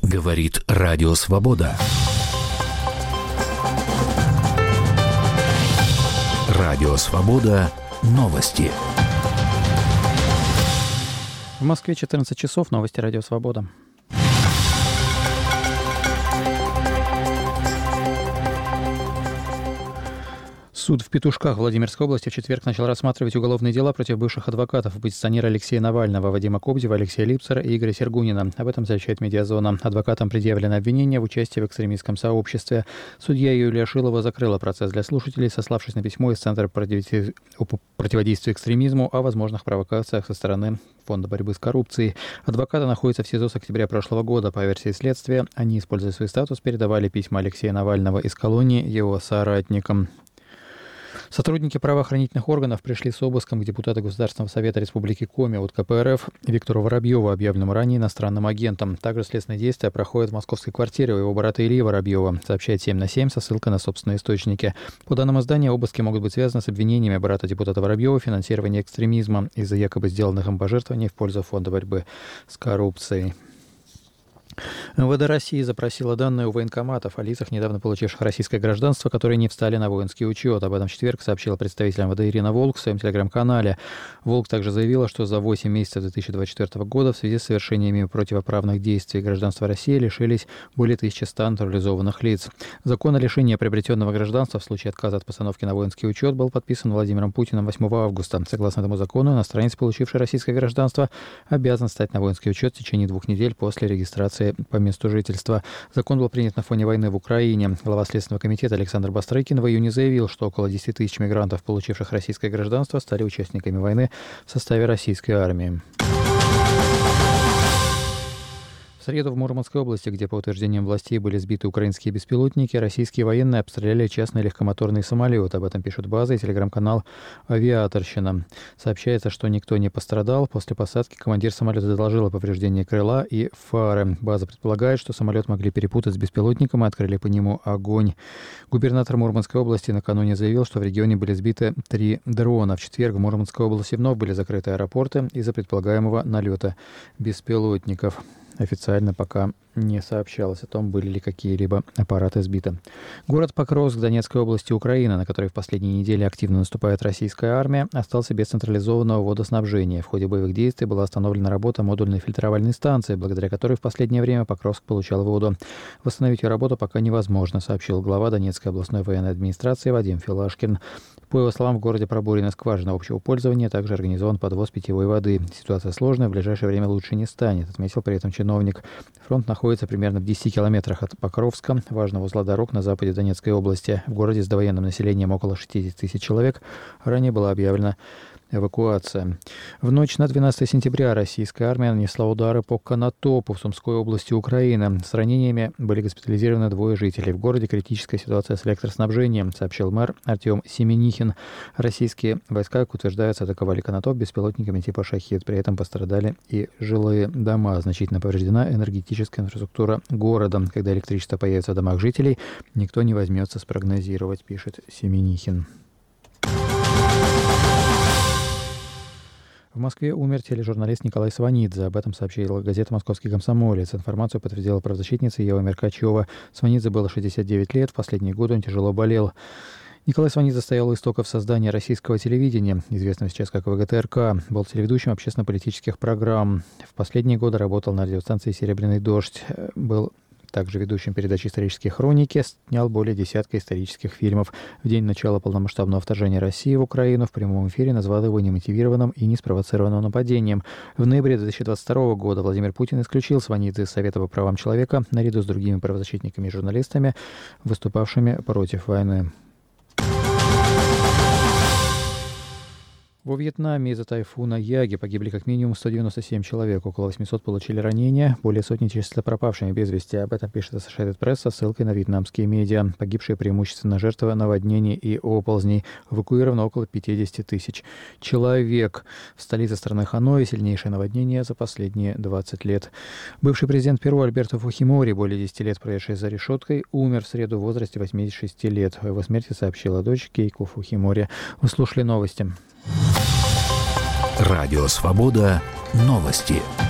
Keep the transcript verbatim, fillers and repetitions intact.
Говорит Радио Свобода. Радио Свобода. Новости. В Москве четырнадцать часов. Новости Радио Свобода. Суд в Петушках Владимирской области в четверг начал рассматривать уголовные дела против бывших адвокатов оппозиционера Алексея Навального, Вадима Кобзева, Алексея Липцера и Игоря Сергунина. Об этом сообщает «Медиазона». Адвокатам предъявлено обвинение в участии в экстремистском сообществе. Судья Юлия Шилова закрыла процесс для слушателей, сославшись на письмо из Центра противодействия экстремизму о возможных провокациях со стороны Фонда борьбы с коррупцией. Адвокаты находятся в СИЗО с октября прошлого года. По версии следствия, они, используя свой статус, передавали письма Алексея Навального из колонии его соратникам. Сотрудники правоохранительных органов пришли с обыском к депутату Государственного совета Республики Коми от ка пэ эр эф Виктору Воробьеву, объявленному ранее иностранным агентом. Также следственные действия проходят в московской квартире у его брата Ильи Воробьева, сообщает семь на семь со ссылкой на собственные источники. По данным издания, обыски могут быть связаны с обвинениями брата депутата Воробьева в финансировании экстремизма из-за якобы сделанных им пожертвований в пользу Фонда борьбы с коррупцией. эм вэ дэ России запросила данные у военкоматов о лицах, недавно получивших российское гражданство, которые не встали на воинский учет. Об этом в четверг сообщила представитель эм вэ дэ Ирина Волк в своем телеграм-канале. Волк также заявила, что за восемь месяцев две тысячи двадцать четвёртого года в связи с совершениями противоправных действий гражданства России лишились более тысячи ста натурализованных лиц. Закон о лишении приобретенного гражданства в случае отказа от постановки на воинский учет был подписан Владимиром Путиным восьмого августа. Согласно этому закону, иностранец, получивший российское гражданство, обязан стать на воинский учет в течение двух недель после регистрации по месту жительства. Закон был принят на фоне войны в Украине. Глава Следственного комитета Александр Бастрыкин в июне заявил, что около десяти тысяч мигрантов, получивших российское гражданство, стали участниками войны в составе российской армии. В среду в Мурманской области, где, по утверждениям властей, были сбиты украинские беспилотники, российские военные обстреляли частный легкомоторный самолет. Об этом пишут база и телеграм-канал «Авиаторщина». Сообщается, что никто не пострадал. После посадки командир самолета доложил о повреждении крыла и фары. База предполагает, что самолет могли перепутать с беспилотником и открыли по нему огонь. Губернатор Мурманской области накануне заявил, что в регионе были сбиты три дрона. В четверг в Мурманской области вновь были закрыты аэропорты из-за предполагаемого налета беспилотников. Официально пока не сообщалось о том, были ли какие-либо аппараты сбиты. Город Покровск Донецкой области, Украина, на который в последние недели активно наступает российская армия, остался без централизованного водоснабжения. В ходе боевых действий была остановлена работа модульной фильтровальной станции, благодаря которой в последнее время Покровск получал воду. Восстановить ее работу пока невозможно, сообщил глава Донецкой областной военной администрации Вадим Филашкин. По его словам, в городе пробурена скважина общего пользования, также организован подвоз питьевой воды. Ситуация сложная, в ближайшее время лучше не станет, отметил при этом чиновник. Фронт находится примерно в десяти километрах от Покровска, важного узла дорог на западе Донецкой области. В городе с довоенным населением около шестьдесят тысяч человек. Ранее была объявлена эвакуация. В ночь на двенадцатое сентября российская армия нанесла удары по Конотопу в Сумской области Украины. С ранениями были госпитализированы двое жителей. В городе критическая ситуация с электроснабжением, сообщил мэр Артем Семенихин. Российские войска, как утверждается, атаковали Конотоп беспилотниками типа «Шахед». При этом пострадали и жилые дома. Значительно повреждена энергетическая инфраструктура города. Когда электричество появится в домах жителей, никто не возьмется спрогнозировать, пишет Семенихин. В Москве умер тележурналист Николай Сванидзе. Об этом сообщила газета «Московский комсомолец». Информацию подтвердила правозащитница Ева Меркачева. Сванидзе было шестьдесят девять лет. В последние годы он тяжело болел. Николай Сванидзе стоял у истоков создания российского телевидения, известного сейчас как вэ гэ тэ эр ка. Был телеведущим общественно-политических программ. В последние годы работал на радиостанции «Серебряный дождь». Был также ведущим передачи «Исторические хроники», снял более десятка исторических фильмов. В день начала полномасштабного вторжения России в Украину в прямом эфире назвал его немотивированным и неспровоцированным нападением. В ноябре две тысячи двадцать второго года Владимир Путин исключил Сванидзе из Совета по правам человека наряду с другими правозащитниками и журналистами, выступавшими против войны. Во Вьетнаме из-за тайфуна Яги погибли как минимум сто девяносто семь человек, около восьмисот получили ранения, более сотни числятся пропавшими без вести. Об этом пишет Associated Press со ссылкой на вьетнамские медиа. Погибшие преимущественно жертвы наводнений и оползней. Эвакуировано около пятьдесят тысяч человек. В столице страны Ханой сильнейшее наводнение за последние двадцать лет. Бывший президент Перу Альберто Фухимори, более десяти лет проведший за решеткой, умер в среду в возрасте восьмидесяти шести лет. О его смерти сообщила дочь Кейко Фухимори. Вы слушали новости. Радио Свобода. Новости.